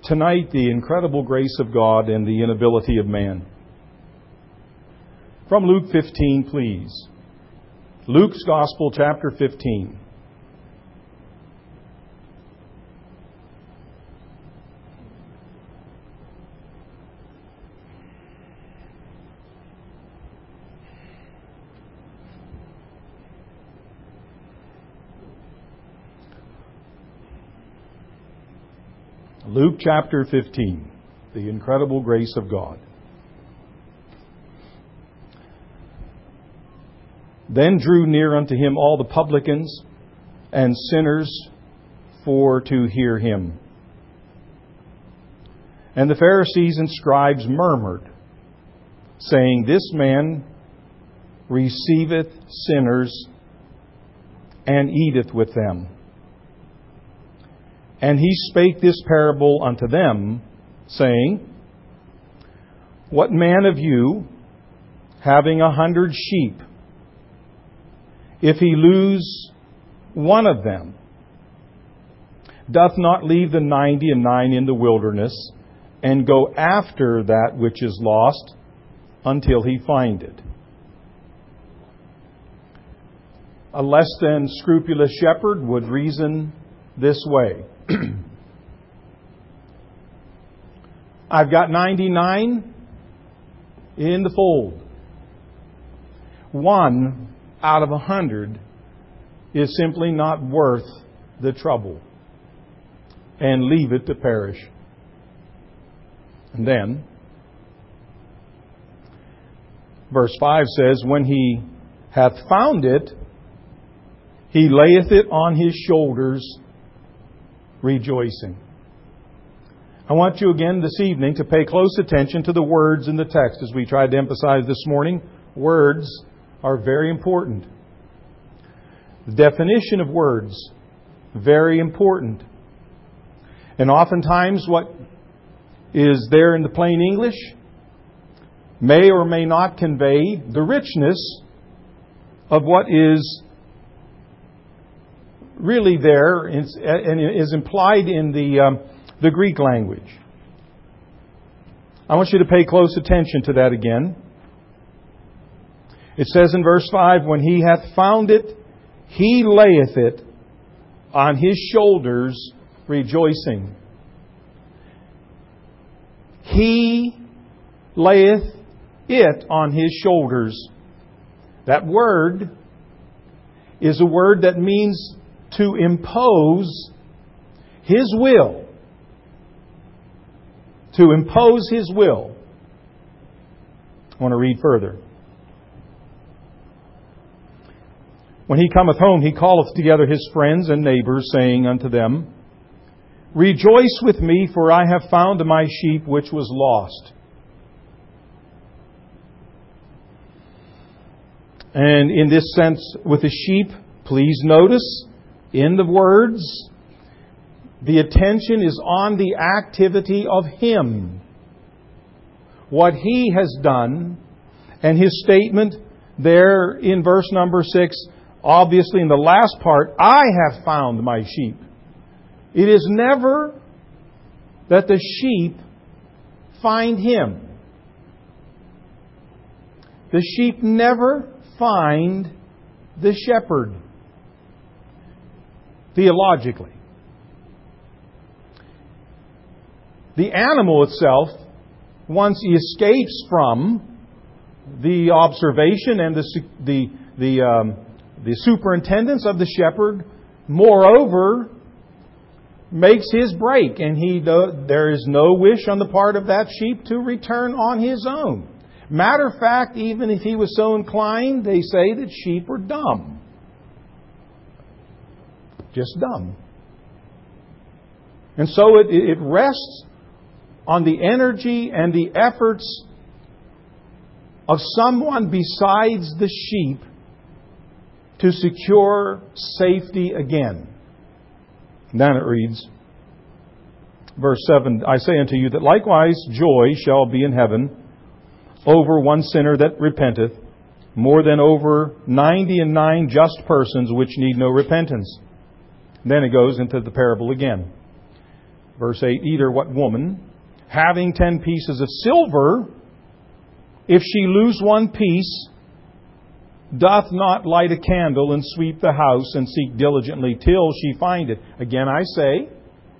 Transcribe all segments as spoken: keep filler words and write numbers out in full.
Tonight, the incredible grace of God and the inability of man. From Luke fifteen, please. Luke's Gospel, chapter fifteen. Luke chapter fifteen, the incredible grace of God. Then drew near unto him all the publicans and sinners for to hear him. And the Pharisees and scribes murmured, saying, This man receiveth sinners and eateth with them. And he spake this parable unto them, saying, What man of you, having a hundred sheep, if he lose one of them, doth not leave the ninety and nine in the wilderness, and go after that which is lost until he find it? A less than scrupulous shepherd would reason this way. I've got ninety-nine in the fold. One out of a hundred is simply not worth the trouble, and leave it to perish. And then, verse five says, When he hath found it, he layeth it on his shoulders, rejoicing. I want you again this evening to pay close attention to the words in the text, as we tried to emphasize this morning. Words are very important. The definition of words, very important. And oftentimes what is there in the plain English may or may not convey the richness of what is really there and is implied in the um, the Greek language. I want you to pay close attention to that again. It says in verse five, When he hath found it, he layeth it on his shoulders, rejoicing. He layeth it on his shoulders. That word is a word that means to impose His will. To impose His will. I want to read further. When he cometh home, he calleth together his friends and neighbors, saying unto them, Rejoice with me, for I have found my sheep which was lost. And in this sense, with the sheep, please notice, in the words, the attention is on the activity of Him. What He has done, and His statement there in verse number six, obviously in the last part, I have found my sheep. It is never that the sheep find Him. The sheep never find the shepherd. Theologically. The animal itself, once he escapes from the observation and the the the, um, the superintendence of the shepherd, moreover, makes his break, and he do, there is no wish on the part of that sheep to return on his own. Matter of fact, even if he was so inclined, they say that sheep are dumb. Just dumb. And so it, it rests on the energy and the efforts of someone besides the sheep to secure safety again. And then it reads, verse seven, I say unto you that likewise joy shall be in heaven over one sinner that repenteth, more than over ninety and nine just persons which need no repentance. Then it goes into the parable again. Verse eight, either what woman, having ten pieces of silver, if she lose one piece, doth not light a candle and sweep the house and seek diligently till she find it. Again, I say,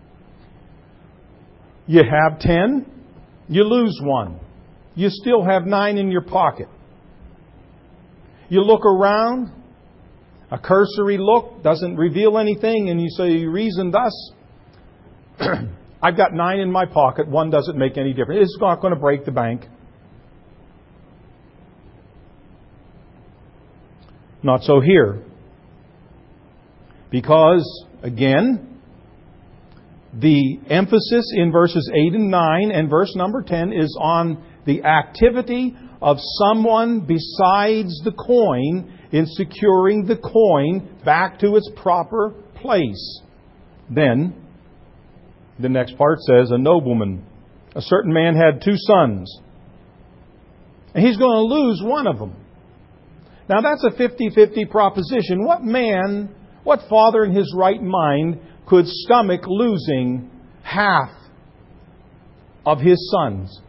you have ten, you lose one. You still have nine in your pocket. You look around, a cursory look doesn't reveal anything, and you say, you reason thus, I've got nine in my pocket, one doesn't make any difference. It's not going to break the bank. Not so here. Because, again, the emphasis in verses eight and nine and verse number ten is on the activity of someone besides the coin in securing the coin back to its proper place. Then, the next part says, a nobleman, a certain man had two sons, and he's going to lose one of them. Now that's a fifty-fifty proposition. What man, what father in his right mind could stomach losing half of his sons?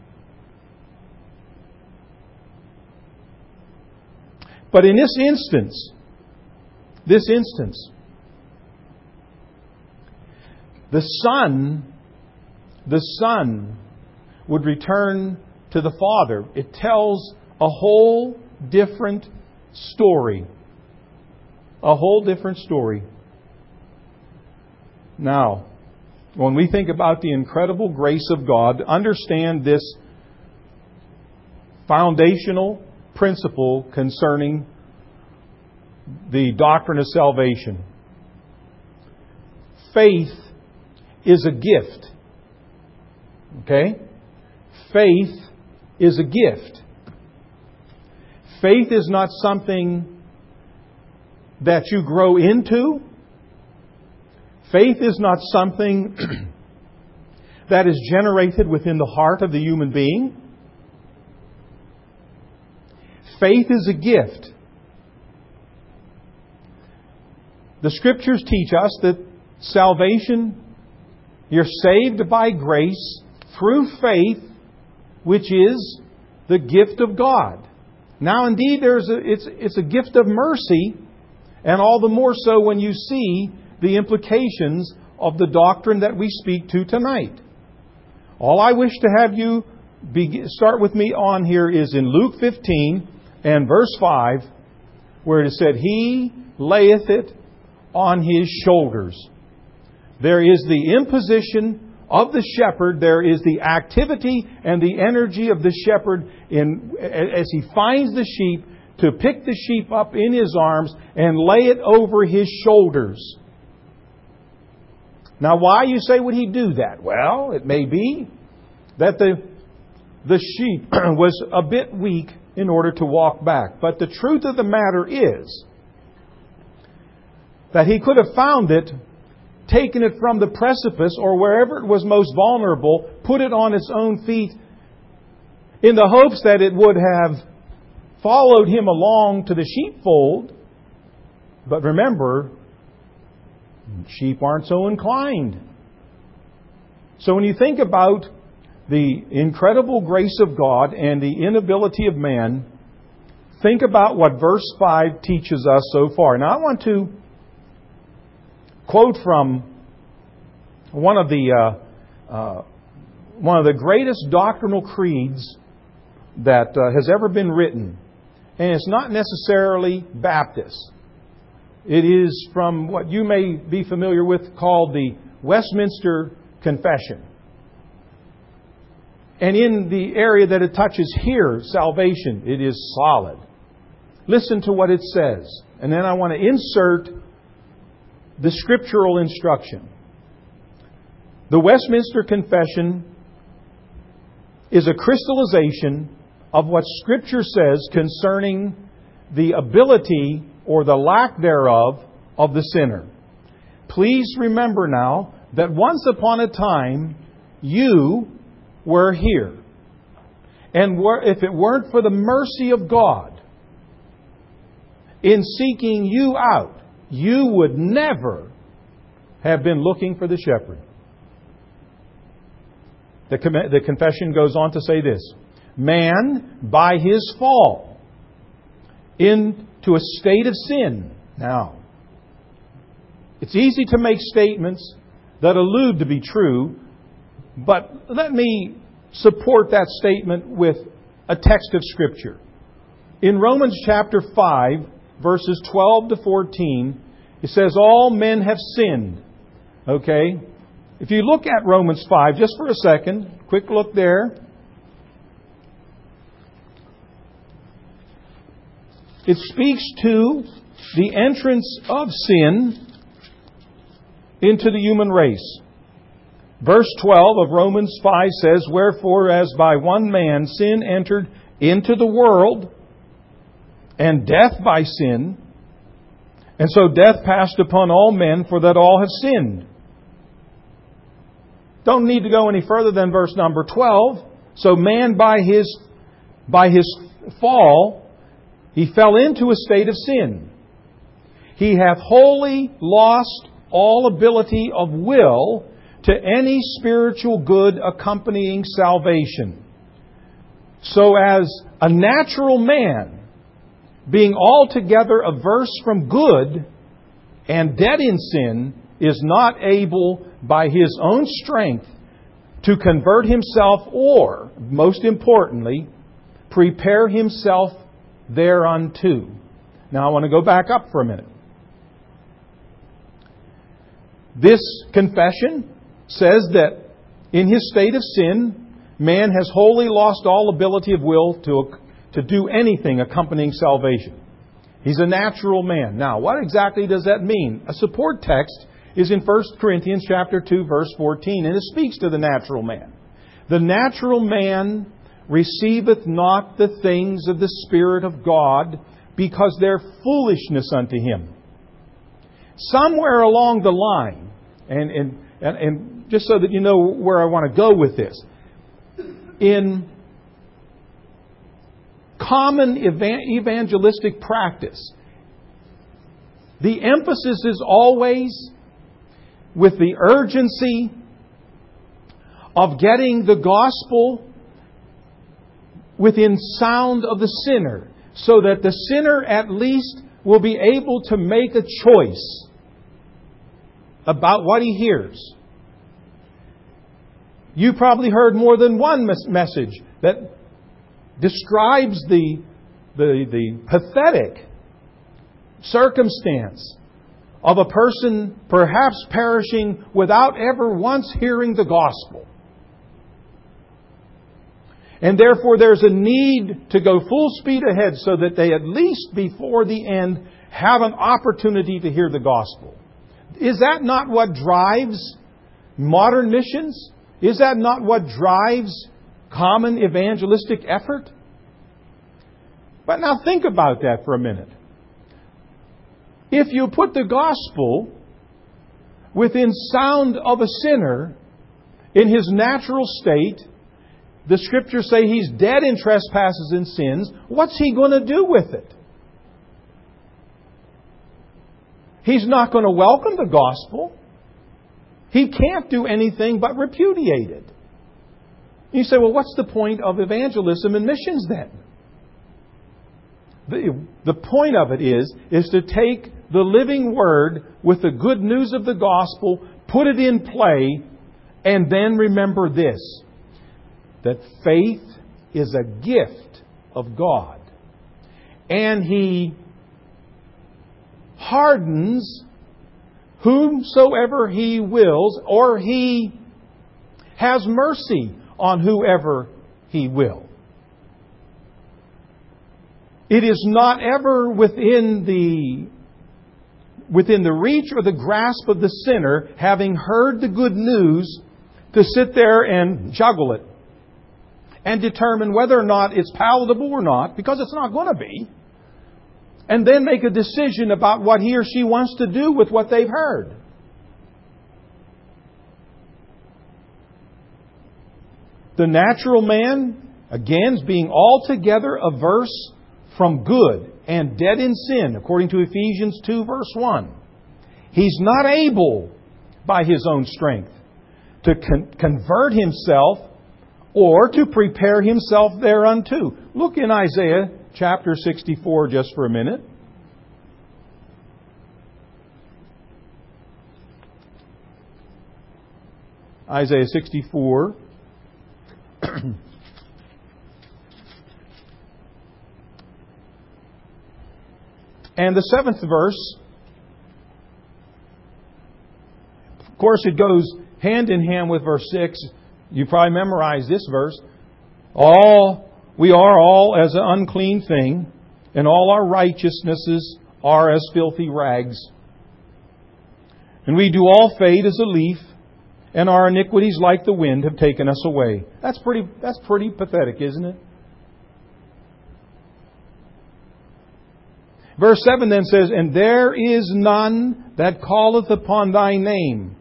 But in this instance, this instance, the son, the son would return to the father. It tells a whole different story. A whole different story. Now, when we think about the incredible grace of God, understand this foundational principle concerning the doctrine of salvation. Faith is a gift. Okay? Faith is a gift. Faith is not something that you grow into. Faith is not something that is generated within the heart of the human being. Faith is a gift. The Scriptures teach us that salvation, you're saved by grace through faith, which is the gift of God. Now, indeed, there's a, it's, it's a gift of mercy, and all the more so when you see the implications of the doctrine that we speak to tonight. All I wish to have you begin, start with me on here is in Luke fifteen and verse five, where it said, He layeth it on His shoulders. There is the imposition of the shepherd. There is the activity and the energy of the shepherd in as he finds the sheep to pick the sheep up in his arms and lay it over his shoulders. Now, why, you say, would he do that? Well, it may be that the, the sheep was a bit weak in order to walk back. But the truth of the matter is that he could have found it, taken it from the precipice or wherever it was most vulnerable, put it on its own feet in the hopes that it would have followed him along to the sheepfold. But remember, sheep aren't so inclined. So when you think about the incredible grace of God and the inability of man, think about what verse five teaches us so far. Now I want to quote from one of the uh, uh, one of the greatest doctrinal creeds that uh, has ever been written, and it's not necessarily Baptist. It is from what you may be familiar with called the Westminster Confession. And in the area that it touches here, salvation, it is solid. Listen to what it says. And then I want to insert the scriptural instruction. The Westminster Confession is a crystallization of what Scripture says concerning the ability or the lack thereof of the sinner. Please remember now that once upon a time you were here. And were, if it weren't for the mercy of God in seeking you out, you would never have been looking for the shepherd. The, the confession goes on to say this: man, by his fall into a state of sin. Now, it's easy to make statements that allude to be true, but let me support that statement with a text of Scripture. In Romans chapter five, verses twelve to fourteen, it says, all men have sinned. Okay? If you look at Romans five, just for a second, quick look there. It speaks to the entrance of sin into the human race. Verse twelve of Romans five says, wherefore, as by one man sin entered into the world, and death by sin, and so death passed upon all men, for that all have sinned. Don't need to go any further than verse number twelve. So man by his, by his fall, he fell into a state of sin. He hath wholly lost all ability of will to any spiritual good accompanying salvation. So as a natural man, being altogether averse from good and dead in sin, is not able by his own strength to convert himself or, most importantly, prepare himself thereunto. Now I want to go back up for a minute. This confession says that in his state of sin, man has wholly lost all ability of will to, to do anything accompanying salvation. He's a natural man. Now, what exactly does that mean? A support text is in First Corinthians chapter two, verse fourteen, and it speaks to the natural man. The natural man receiveth not the things of the Spirit of God, because they're foolishness unto him. Somewhere along the line, and, and, and, and just so that you know where I want to go with this, in common evangelistic practice, the emphasis is always with the urgency of getting the gospel within sound of the sinner, so that the sinner at least will be able to make a choice about what he hears. You probably heard more than one mes- message that describes the, the, the pathetic circumstance of a person perhaps perishing without ever once hearing the gospel. And therefore there's a need to go full speed ahead so that they at least before the end have an opportunity to hear the gospel. Is that not what drives modern missions? Is that not what drives common evangelistic effort? But now think about that for a minute. If you put the gospel within sound of a sinner in his natural state, the Scriptures say he's dead in trespasses and sins, what's he going to do with it? He's not going to welcome the gospel. He can't do anything but repudiate it. You say, well, what's the point of evangelism and missions then? The, the point of it is, is to take the living Word with the good news of the gospel, put it in play, and then remember this, that faith is a gift of God. And He hardens whomsoever He wills, or He has mercy on whoever He will. It is not ever within the within the reach or the grasp of the sinner, having heard the good news, to sit there and juggle it and determine whether or not it's palatable or not, because it's not going to be, and then make a decision about what he or she wants to do with what they've heard. The natural man, again, is being altogether averse from good and dead in sin, according to Ephesians two, verse one. He's not able, by his own strength, to con- convert himself or to prepare himself thereunto. Look in Isaiah chapter sixty-four just for a minute. Isaiah sixty-four. And the seventh verse, of course, it goes hand in hand with verse six. You probably memorized this verse. All we are all as an unclean thing, and all our righteousnesses are as filthy rags. And we do all fade as a leaf, and our iniquities like the wind have taken us away. That's pretty that's pretty pathetic, isn't it? Verse seven then says, And there is none that calleth upon thy name.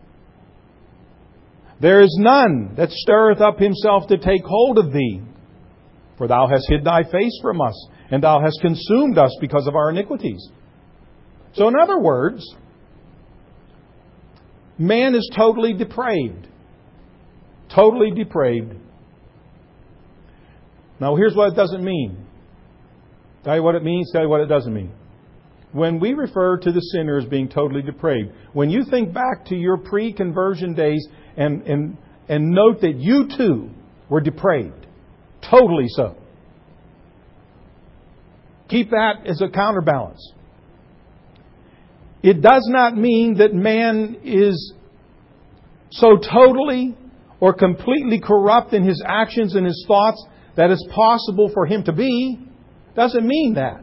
There is none that stirreth up himself to take hold of thee. For thou hast hid thy face from us, and thou hast consumed us because of our iniquities. So in other words, man is totally depraved. Totally depraved. Now here's what it doesn't mean. Tell you what it means, tell you what it doesn't mean. When we refer to the sinner as being totally depraved, when you think back to your pre-conversion days and, and, and note that you too were depraved, totally so. Keep that as a counterbalance. It does not mean that man is so totally or completely corrupt in his actions and his thoughts that it's possible for him to be. Doesn't mean that.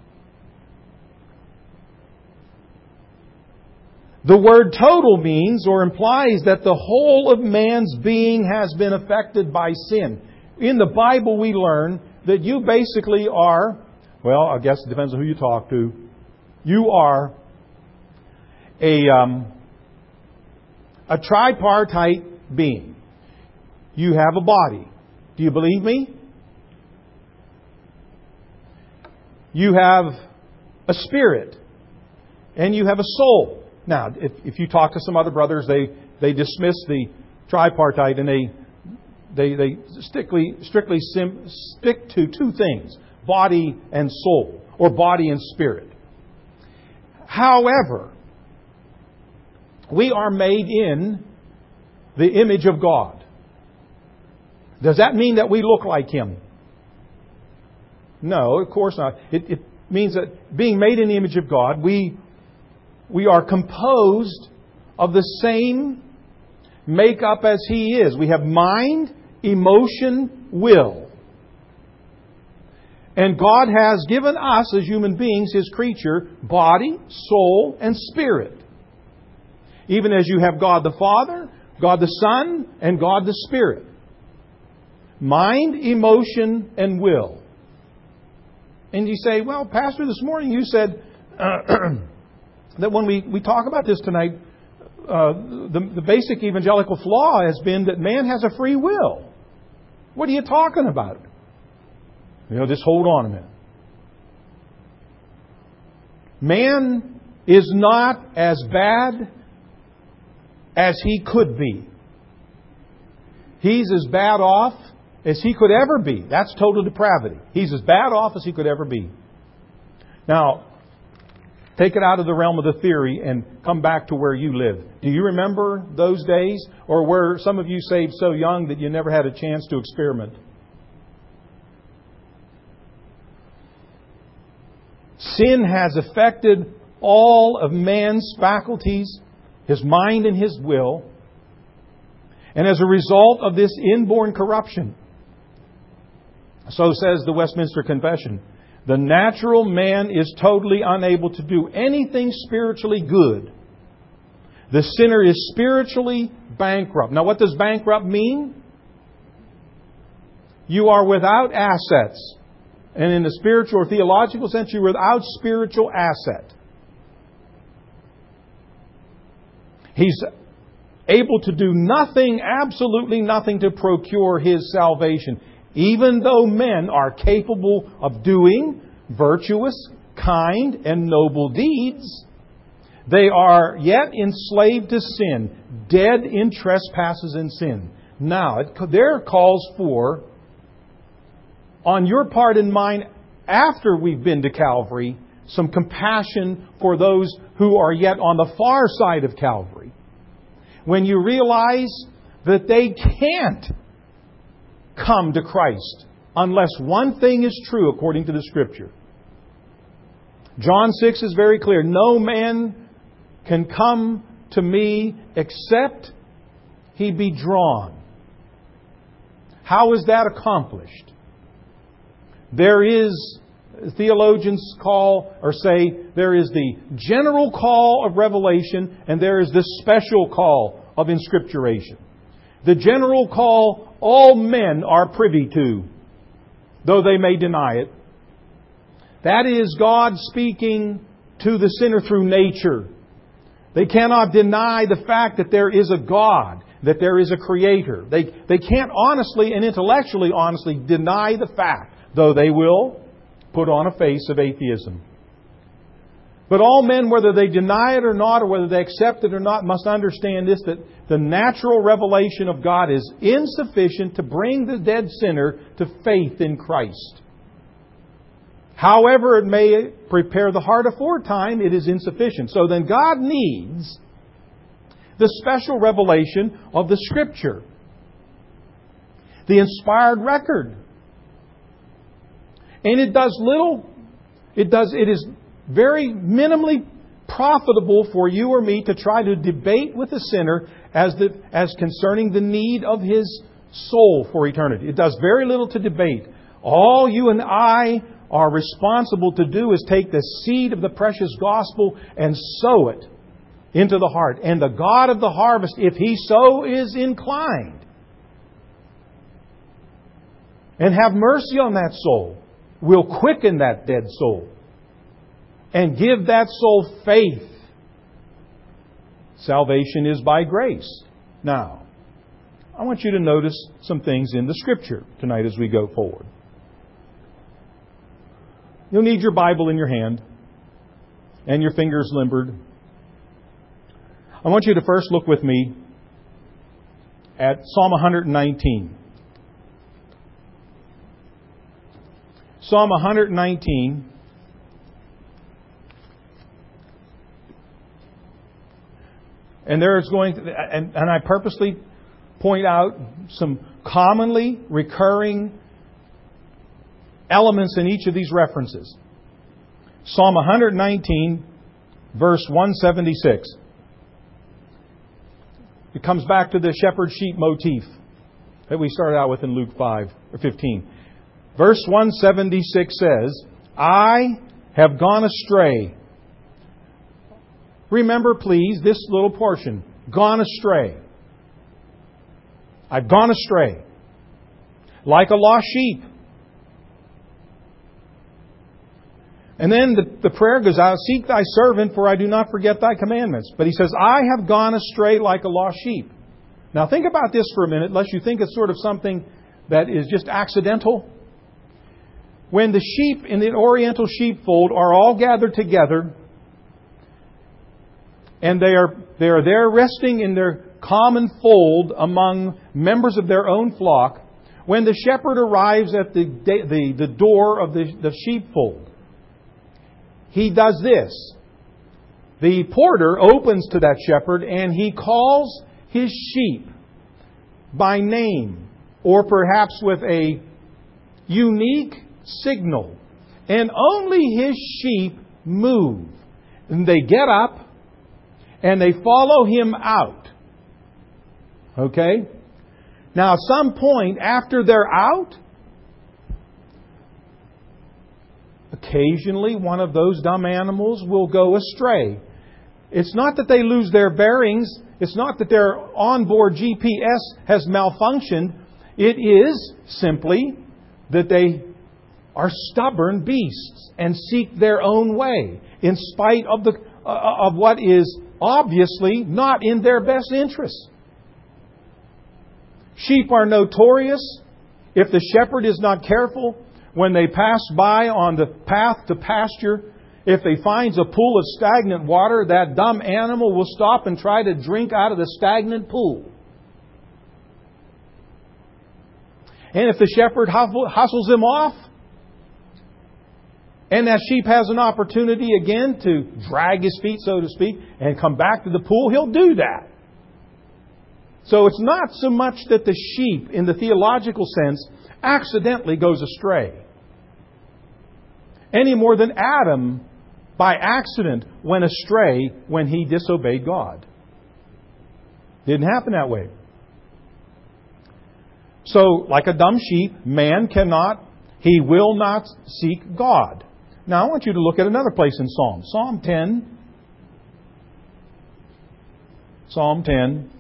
The word total means or implies that the whole of man's being has been affected by sin. In the Bible we learn that you basically are, well, I guess it depends on who you talk to, you are a, um, a tripartite being. You have a body. Do you believe me? You have a spirit, and you have a soul. Now, if, if you talk to some other brothers, they, they dismiss the tripartite and they they they strictly strictly sim, stick to two things: body and soul, or body and spirit. However, we are made in the image of God. Does that mean that we look like Him? No, of course not. It, it means that being made in the image of God, we we are composed of the same makeup as He is. We have mind, emotion, will. And God has given us as human beings, His creature, body, soul, and spirit. Even as you have God the Father, God the Son, and God the Spirit. Mind, emotion, and will. And you say, well, Pastor, this morning you said uh, that when we, we talk about this tonight, uh, the, the basic evangelical flaw has been that man has a free will. What are you talking about? You know, just hold on a minute. Man is not as bad as he could be. He's as bad off as he could ever be. That's total depravity. He's as bad off as he could ever be. Now, take it out of the realm of the theory and come back to where you live. Do you remember those days? Or were some of you saved so young that you never had a chance to experiment? Sin has affected all of man's faculties, his mind and his will. And as a result of this inborn corruption, so says the Westminster Confession, the natural man is totally unable to do anything spiritually good. The sinner is spiritually bankrupt. Now, what does bankrupt mean? You are without assets. And in the spiritual or theological sense, you're without spiritual asset. He's able to do nothing, absolutely nothing to procure his salvation. Even though men are capable of doing virtuous, kind, and noble deeds, they are yet enslaved to sin, dead in trespasses and sin. Now, it there calls for, on your part and mine, after we've been to Calvary, some compassion for those who are yet on the far side of Calvary. When you realize that they can't come to Christ unless one thing is true according to the Scripture. John six is very clear. No man can come to me except he be drawn. How is that accomplished? There is, theologians call or say, there is the general call of revelation and there is the special call of inscripturation. The general call all men are privy to, though they may deny it. That is God speaking to the sinner through nature. They cannot deny the fact that there is a God, that there is a Creator. They, they can't honestly and intellectually honestly deny the fact, though they will put on a face of atheism. But all men, whether they deny it or not, or whether they accept it or not, must understand this, that the natural revelation of God is insufficient to bring the dead sinner to faith in Christ. However it may prepare the heart aforetime, it is insufficient. So then God needs the special revelation of the Scripture, the inspired record. And it does little, it does, it is very minimally profitable for you or me to try to debate with the sinner as the, as concerning the need of his soul for eternity. It does very little to debate. All you and I are responsible to do is take the seed of the precious gospel and sow it into the heart. And the God of the harvest, if He so is inclined, and have mercy on that soul, will quicken that dead soul and give that soul faith. Salvation is by grace. Now, I want you to notice some things in the Scripture tonight as we go forward. You'll need your Bible in your hand and your fingers limbered. I want you to first look with me at Psalm one nineteen. Psalm one nineteen. And there is going to, and, and I purposely point out some commonly recurring elements in each of these references. Psalm one nineteen, verse one seventy-six. It comes back to the shepherd-sheep motif that we started out with in Luke five or fifteen. Verse one seventy-six says, I have gone astray. Remember, please, this little portion. Gone astray. I've gone astray. Like a lost sheep. And then the, the prayer goes out, seek thy servant, for I do not forget thy commandments. But he says, I have gone astray like a lost sheep. Now think about this for a minute, lest you think it's sort of something that is just accidental. When the sheep in the oriental sheepfold are all gathered together, and they are, they are there resting in their common fold among members of their own flock, when the shepherd arrives at the, the, the door of the, the sheepfold, he does this. The porter opens to that shepherd and he calls his sheep by name, or perhaps with a unique signal. And only his sheep move. And they get up and they follow him out. Okay? Now, at some point after they're out, occasionally one of those dumb animals will go astray. It's not that they lose their bearings. It's not that their onboard G P S has malfunctioned. It is simply that they are stubborn beasts and seek their own way in spite of the uh, of what is obviously not in their best interests. Sheep are notorious. If the shepherd is not careful, when they pass by on the path to pasture, if they finds a pool of stagnant water, that dumb animal will stop and try to drink out of the stagnant pool. And if the shepherd hustles them off, and that sheep has an opportunity again to drag his feet, so to speak, and come back to the pool, he'll do that. So it's not so much that the sheep, in the theological sense, accidentally goes astray, any more than Adam, by accident, went astray when he disobeyed God. Didn't happen that way. So, like a dumb sheep, man cannot, he will not seek God. Now, I want you to look at another place in Psalm. Psalm ten. Psalm ten.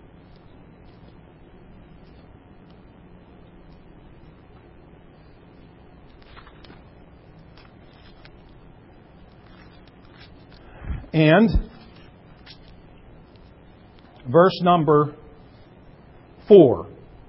And verse number four.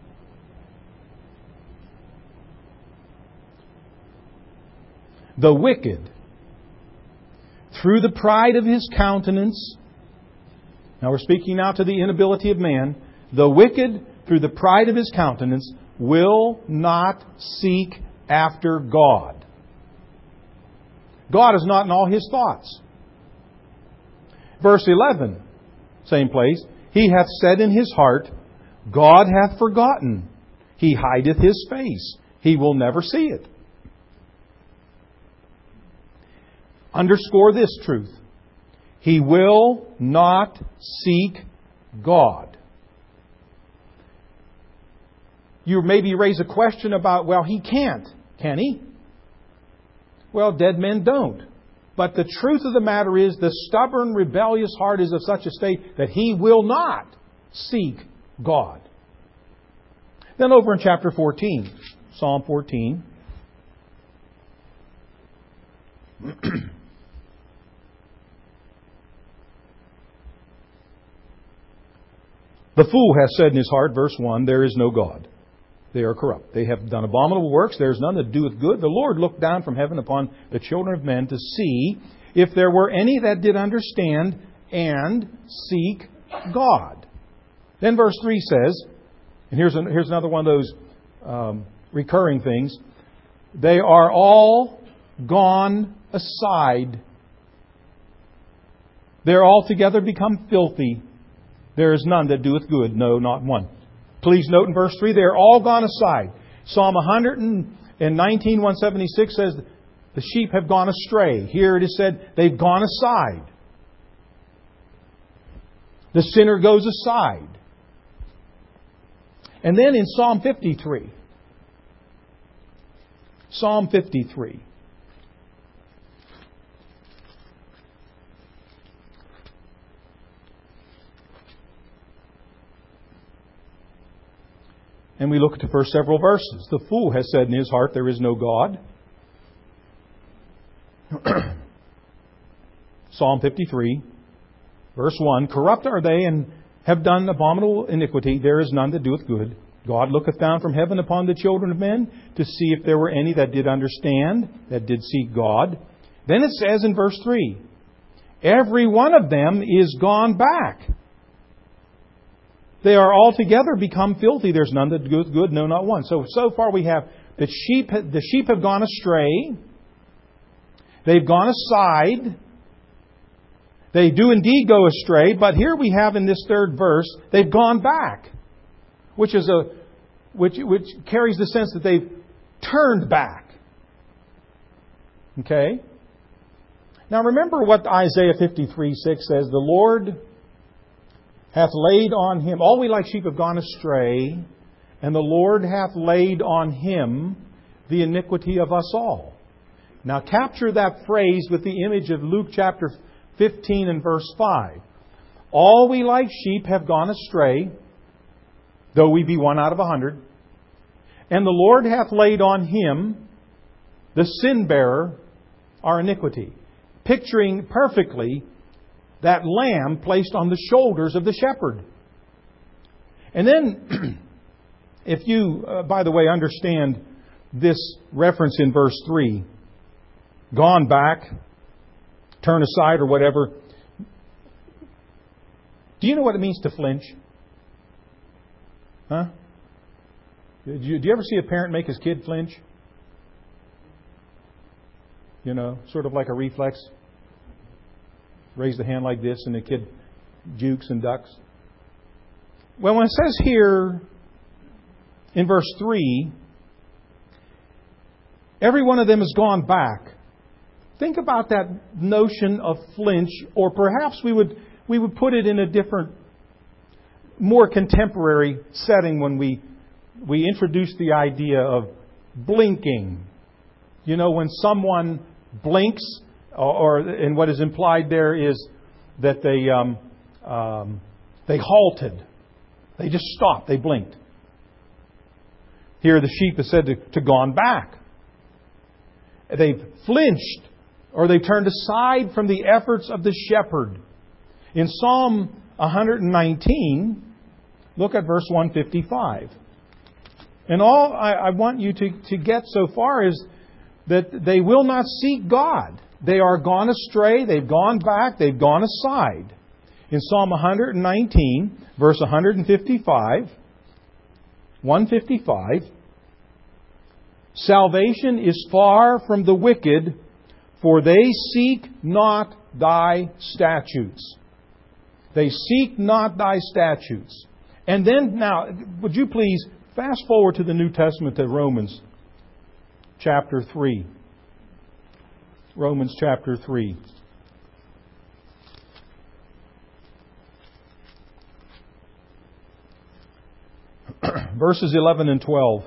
The wicked, through the pride of his countenance, now we're speaking now to the inability of man, the wicked, through the pride of his countenance, will not seek after God. God is not in all his thoughts. Verse eleven, same place. He hath said in his heart, God hath forgotten. He hideth his face. He will never see it. Underscore this truth. He will not seek God. You maybe raise a question about, well, he can't. Can he? Well, dead men don't. But the truth of the matter is, the stubborn, rebellious heart is of such a state that he will not seek God. Then over in chapter fourteen, Psalm fourteen. The fool hath said in his heart, verse one, there is no God. They are corrupt. They have done abominable works. There is none that doeth good. The Lord looked down from heaven upon the children of men to see if there were any that did understand and seek God. Then verse three says, and here's, an, here's another one of those um, recurring things, they are all gone aside. They're altogether become filthy. There is none that doeth good, no, not one. Please note in verse three, they are all gone aside. Psalm one nineteen, one seventy-six says, the sheep have gone astray. Here it is said, they've gone aside. The sinner goes aside. And then in Psalm fifty-three, Psalm fifty-three, and we look at the first several verses. The fool has said in his heart, there is no God. Psalm fifty-three, verse one, corrupt are they and have done abominable iniquity. There is none that doeth good. God looketh down from heaven upon the children of men to see if there were any that did understand, that did seek God. Then it says in verse three, every one of them is gone back. They are altogether become filthy. There's none that doeth good, no, not one. So, so far we have the sheep, the sheep have gone astray. They've gone aside. They do indeed go astray. But here we have in this third verse, they've gone back. Which is a, which, which carries the sense that they've turned back. Okay? Now remember what Isaiah fifty-three six says. The Lord hath laid on him, all we like sheep have gone astray, and the Lord hath laid on him the iniquity of us all. Now capture that phrase with the image of Luke chapter fifteen and verse five. All we like sheep have gone astray, though we be one out of a hundred, and the Lord hath laid on him, the sin bearer, our iniquity. Picturing perfectly that lamb placed on the shoulders of the shepherd. And then, if you, uh, by the way, understand this reference in verse three, gone back, turn aside or whatever, do you know what it means to flinch? Huh? Do you, do you ever see a parent make his kid flinch? You know, sort of like a reflex. Raise the hand like this and the kid jukes and ducks. Well, when it says here in verse three, every one of them has gone back. Think about that notion of flinch, or perhaps we would we would put it in a different, more contemporary setting when we we introduce the idea of blinking. You know, when someone blinks, or, or and what is implied there is that they um, um, they halted, they just stopped, they blinked. Here, the sheep is said to, to gone back. They've flinched, or they've turned aside from the efforts of the shepherd. In Psalm one nineteen, look at verse one fifty-five. And all I, I want you to, to get so far is that they will not seek God. They are gone astray, they've gone back, they've gone aside. In Psalm one nineteen, verse one fifty-five, one fifty-five, salvation is far from the wicked, for they seek not thy statutes. They seek not thy statutes. And then, now, would you please fast forward to the New Testament to Romans chapter three. Romans chapter three. Verses eleven and twelve.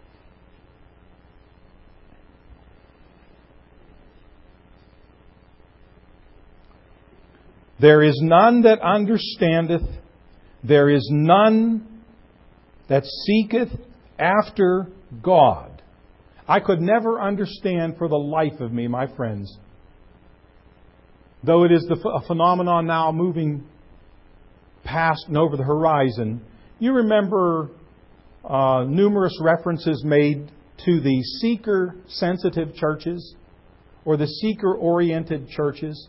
There is none that understandeth, there is none that seeketh after God. I could never understand for the life of me, my friends, though it is the, a phenomenon now moving past and over the horizon. You remember uh, numerous references made to the seeker-sensitive churches or the seeker-oriented churches.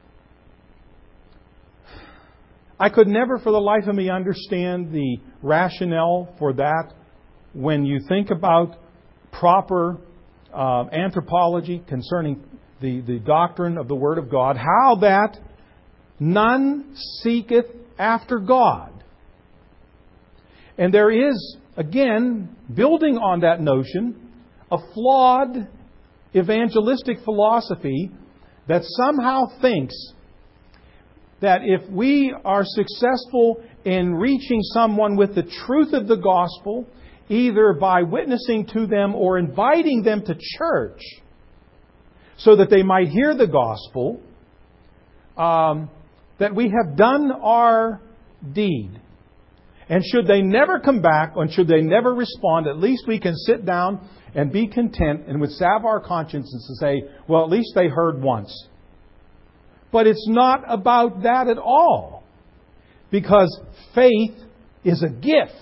I could never for the life of me understand the rationale for that when you think about proper uh, anthropology concerning the, the doctrine of the Word of God, how that none seeketh after God. And there is, again, building on that notion, a flawed evangelistic philosophy that somehow thinks that if we are successful in reaching someone with the truth of the gospel, either by witnessing to them or inviting them to church so that they might hear the gospel, um, that we have done our deed. And should they never come back, or should they never respond, at least we can sit down and be content and would salve our consciences and say, well, at least they heard once. But it's not about that at all. Because faith is a gift.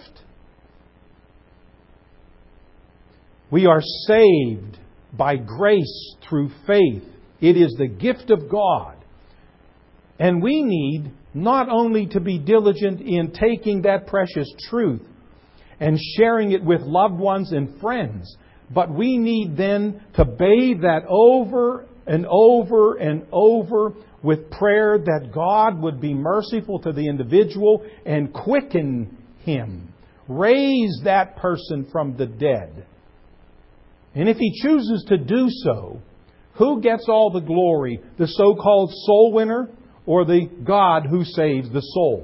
We are saved by grace through faith. It is the gift of God. And we need not only to be diligent in taking that precious truth and sharing it with loved ones and friends, but we need then to bathe that over and over and over with prayer that God would be merciful to the individual and quicken him. Raise that person from the dead. And if He chooses to do so, who gets all the glory? The so-called soul winner or the God who saves the soul?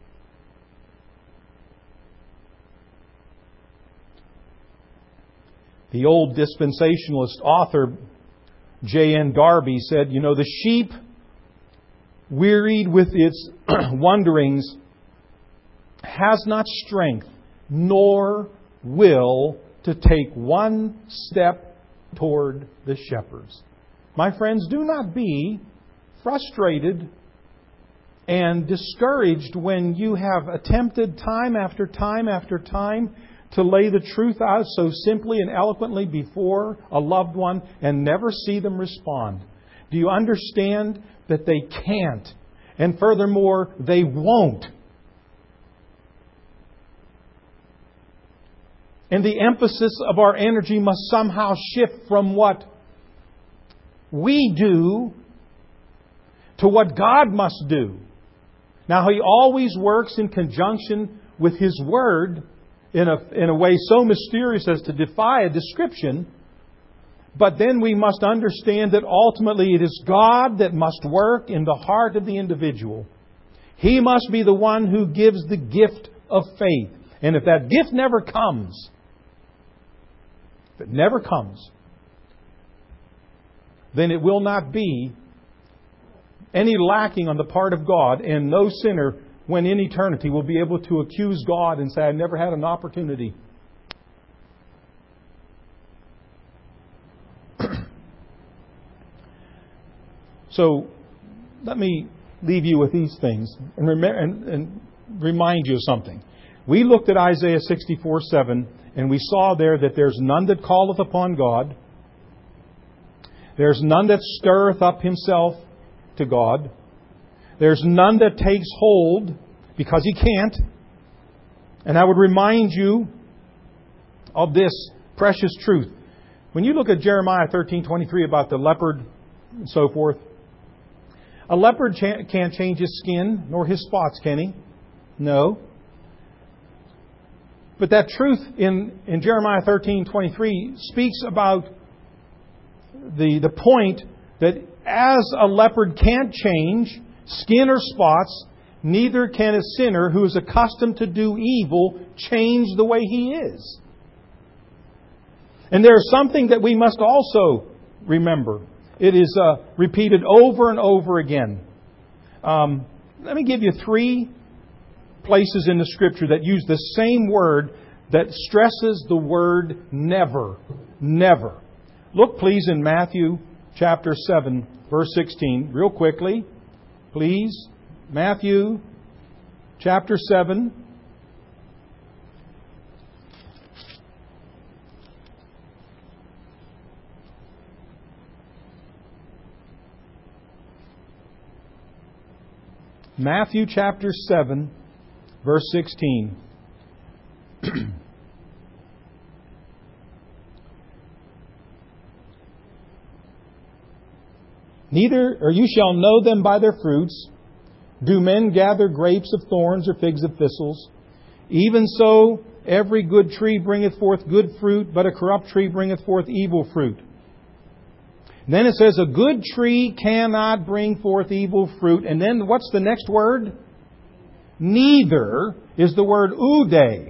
The old dispensationalist author J N Darby said, you know, the sheep, wearied with its wanderings, has not strength nor will to take one step toward the shepherds. My friends, do not be frustrated and discouraged when you have attempted time after time after time to lay the truth out so simply and eloquently before a loved one and never see them respond. Do you understand that they can't? And furthermore, they won't. And the emphasis of our energy must somehow shift from what we do to what God must do. Now, He always works in conjunction with His Word in a, in a way so mysterious as to defy a description. But then we must understand that ultimately it is God that must work in the heart of the individual. He must be the one who gives the gift of faith. And if that gift never comes, if it never comes, then it will not be any lacking on the part of God, and no sinner, when in eternity, will be able to accuse God and say, I never had an opportunity. So, let me leave you with these things and, rem- and, and remind you of something. We looked at Isaiah sixty-four seven, and we saw there that there's none that calleth upon God. There's none that stirreth up himself to God. There's none that takes hold, because he can't. And I would remind you of this precious truth. When you look at Jeremiah thirteen twenty-three about the leopard and so forth, a leopard can't change his skin, nor his spots, can he? No. But that truth in, in Jeremiah thirteen twenty-three speaks about the, the point that as a leopard can't change skin or spots, neither can a sinner who is accustomed to do evil change the way he is. And there's something that we must also remember. It is uh, repeated over and over again. Um, let me give you three places in the Scripture that use the same word that stresses the word never. Never. Look, please, in Matthew chapter seven, verse sixteen. Real quickly, please. Matthew chapter seven. Matthew chapter seven, verse sixteen. Neither, or you shall know them by their fruits. Do men gather grapes of thorns or figs of thistles? Even so, every good tree bringeth forth good fruit, but a corrupt tree bringeth forth evil fruit. Then it says, a good tree cannot bring forth evil fruit. And then what's the next word? Neither is the word oude.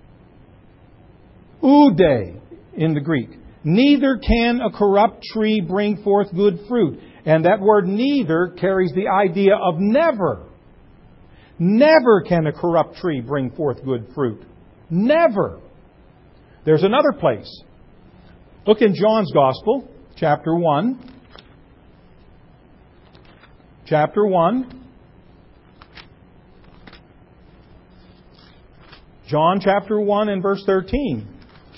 Oude in the Greek. Neither can a corrupt tree bring forth good fruit. And that word neither carries the idea of never. Never can a corrupt tree bring forth good fruit. Never. There's another place. Look in John's Gospel, chapter one. Chapter one. John chapter one and verse thirteen.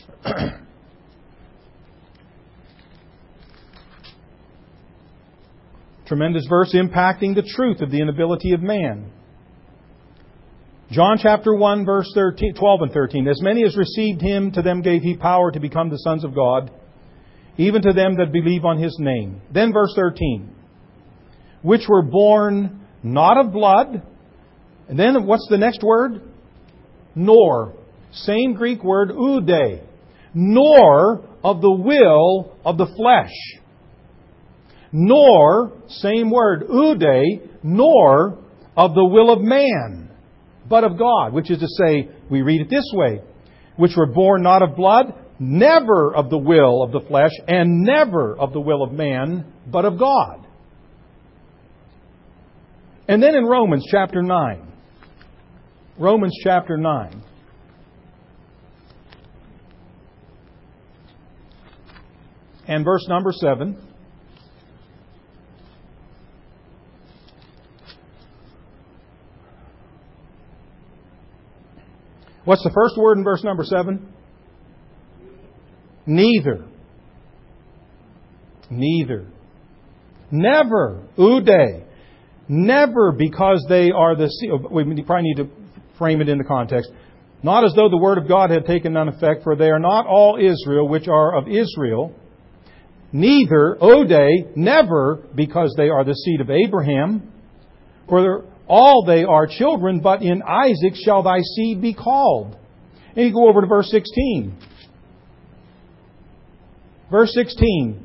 Tremendous verse impacting the truth of the inability of man. John chapter one, verse thirteen, twelve and thirteen. As many as received Him, to them gave He power to become the sons of God, even to them that believe on His name. Then verse thirteen. Which were born not of blood. And then what's the next word? Nor. Same Greek word, oude. Nor of the will of the flesh. Nor, same word, oude, nor of the will of man, but of God. Which is to say, we read it this way, which were born not of blood, never of the will of the flesh, and never of the will of man, but of God. And then in Romans chapter nine. Romans chapter nine. And verse number seven. What's the first word in verse number seven? Neither. Neither. Never. Oude. Never, because they are the... We probably need to frame it in the context. Not as though the word of God had taken none effect, for they are not all Israel which are of Israel. Neither, Ode, never, because they are the seed of Abraham. For all they are children, but in Isaac shall thy seed be called. And you go over to verse sixteen. Verse sixteen.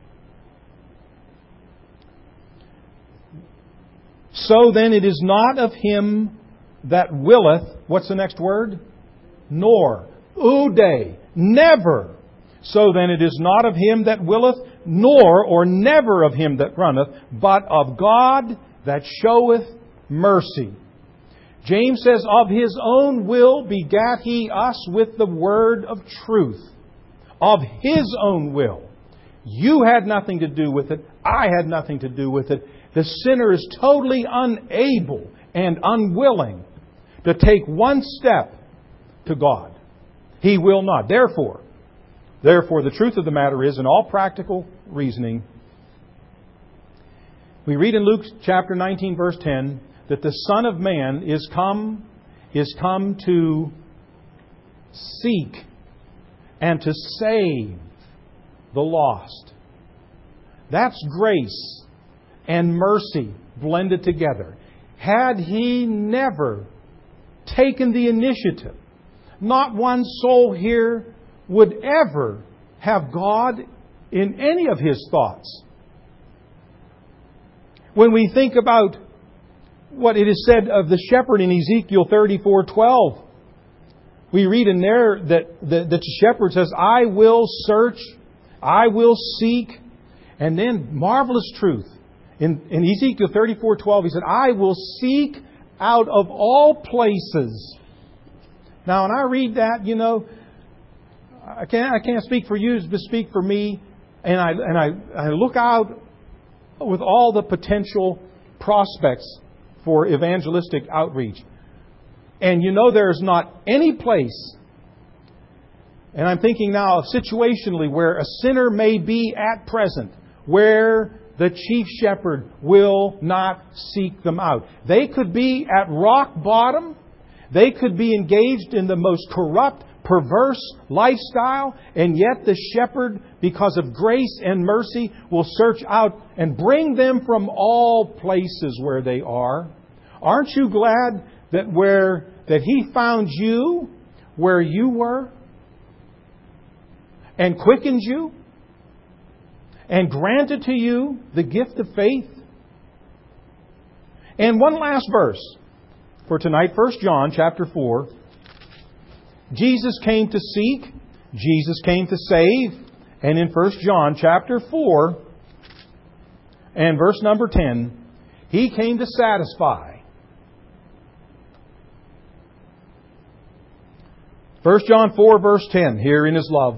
So then it is not of him that willeth, what's the next word? Nor. Ude. Never. So then it is not of him that willeth, nor, or never of him that runneth, but of God that showeth mercy. James says, of His own will begat He us with the word of truth. Of His own will. You had nothing to do with it. I had nothing to do with it. The sinner is totally unable and unwilling to take one step to God. He will not. Therefore, therefore, the truth of the matter is, in all practical reasoning, we read in Luke chapter nineteen, verse ten, that the Son of Man is come, is come to seek and to save the lost. That's grace and mercy blended together. Had He never taken the initiative, not one soul here would ever have God in any of His thoughts. When we think about what it is said of the shepherd in Ezekiel thirty-four twelve, we read in there that, that, that the shepherd says, I will search, I will seek, and then marvelous truth. In, in Ezekiel thirty-four twelve, he said, I will seek out of all places. Now, when I read that, you know, I can't, I can't speak for you, but speak for me. And I, and I, I look out with all the potential prospects for evangelistic outreach. And you know, there's not any place, and I'm thinking now of situationally where a sinner may be at present, where the chief shepherd will not seek them out. They could be at rock bottom. They could be engaged in the most corrupt, perverse lifestyle, and yet the shepherd, because of grace and mercy, will search out and bring them from all places where they are. Aren't you glad that where that He found you where you were and quickened you and granted to you the gift of faith? And one last verse for tonight, First John chapter four. Jesus came to seek, Jesus came to save, and in First John chapter four and verse number ten, He came to satisfy. First John four verse ten, here in His love.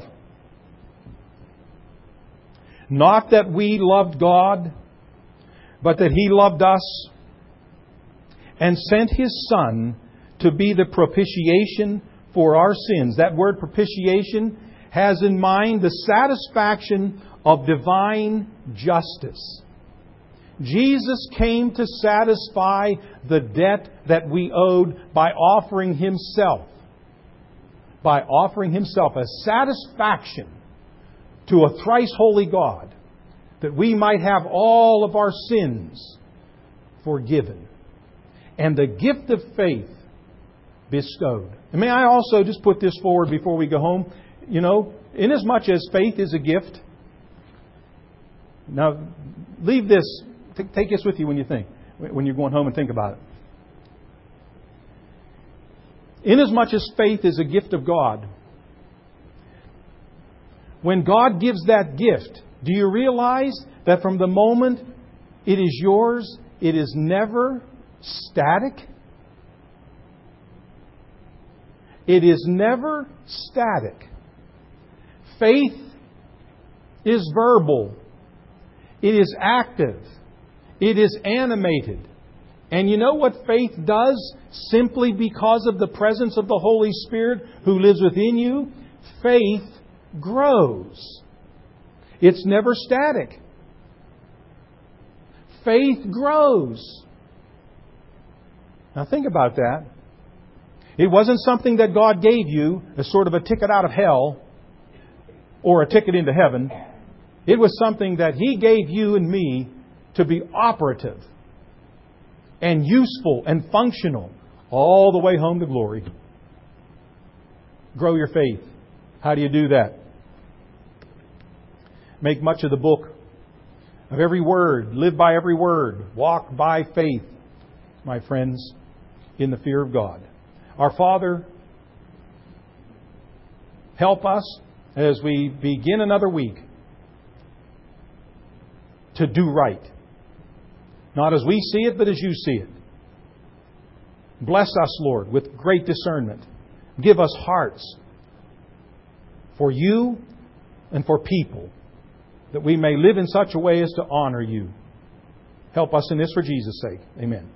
Not that we loved God, but that He loved us and sent His Son to be the propitiation for our sins. That word propitiation has in mind the satisfaction of divine justice. Jesus came to satisfy the debt that we owed by offering Himself. By offering Himself as satisfaction to a thrice holy God, that we might have all of our sins forgiven and the gift of faith bestowed. And may I also just put this forward before we go home? You know, inasmuch as faith is a gift. Now, leave this, take this with you when you think, when you're going home and think about it. Inasmuch as faith is a gift of God, when God gives that gift, do you realize that from the moment it is yours, it is never static? It is never static. Faith is verbal. It is active. It is animated. And you know what faith does simply because of the presence of the Holy Spirit who lives within you? Faith grows. It's never static. Faith grows. Now think about that. It wasn't something that God gave you as sort of a ticket out of hell or a ticket into heaven. It was something that He gave you and me to be operative and useful and functional all the way home to glory. Grow your faith. How do you do that? Make much of the book, of every word. Live by every word. Walk by faith, my friends, in the fear of God. Our Father, help us as we begin another week to do right. Not as we see it, but as You see it. Bless us, Lord, with great discernment. Give us hearts for You and for people, that we may live in such a way as to honor You. Help us in this for Jesus' sake. Amen.